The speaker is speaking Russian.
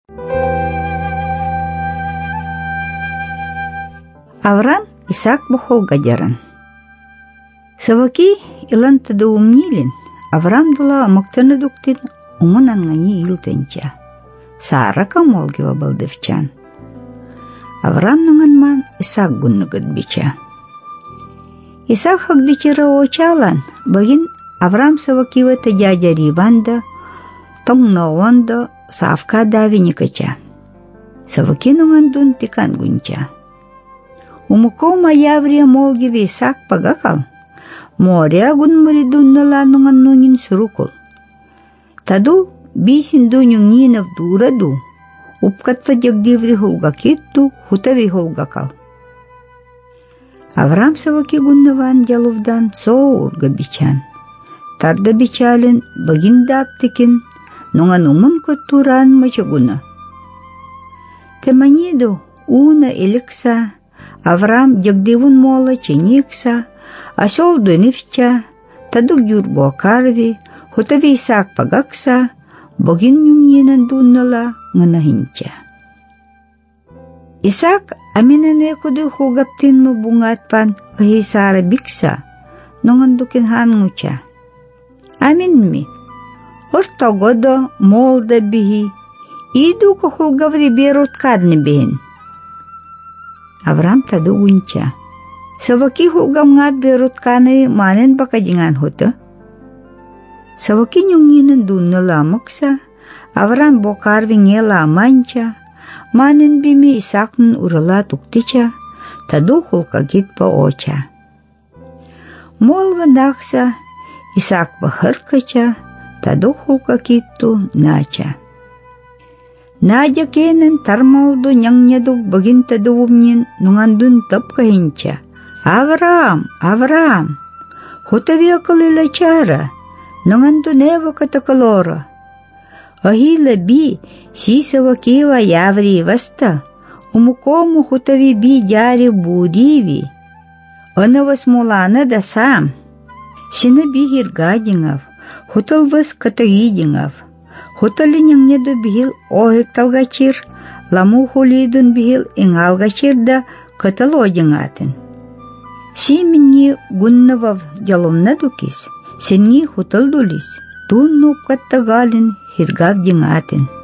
Авраам Исаак бухолга дерен. Саваки илан тадуумнилин, Авраам дула амактаны дуктин умун ангани илтенча. Сара камолгива балдывчан. Авраам нунган Исаак гуннугат бича. Исаак хагдичера очалан, багин Авраам Савакива тадядя риванда, тонгнованда савка давиникача. Саваки нунган дун тикан гунча. Умукома яврия молгиве Исаак пагакал, моря гунмури дуннала нунган нунин сурукул. Таду бисин дунюн нинав дураду, упкатва джагдиври хулгакитту, хутави хулгакал. Авраам Саваки гуннаван дялувдан соурга бичан. Тарда бичален багиндаптикин, нунган умун коттуран мачагуна. Теманиду уна эликса, Авраам джагдивун мола ченикса, асол дунивча, тадук юрбо карви, хутави Исаак пагакса, богин нюньинан дуннала нганахинча. Исаак аминане куду хугаптин mo bungatpan ahisara biksa, nongandukin hangucha. Amin mi, orta godo molda bihi, idu ko hugavri berot kadni bihin. Avram tadu uncha. Sawaki hugam ngat berot kanawi manen baka jingan hoto. Sawaki nyungyinan dunnala maksa, Avram bokarvi ngela mancha, manen bimi Isaknun urala tukticha, tadu hulkagit pa ocha. Molva naksa, Isak baharkacha, tadu hulkakitu nacha. Nadya kenen tarmaldo nyangnyadug bagin taduwumnin nungandun tapkahincha. Avram, Avram, hutavi akalila chara, nungandun eva katakalora. Ahila bi si Savakiva yavri vasta, umukomu hutavi bi jari burivi. Anavas mulana da sam, sina bi hirgadingav, hutalvas katagidingav. Hutali nyangnyadu bihil ohik talgachir, lamu hulidun bihil ingalgachir da katalojingatin. Si mingi gunnavav jalomnadukis, singi hutaldulis, tunnu kattagalin hirgav jingatin.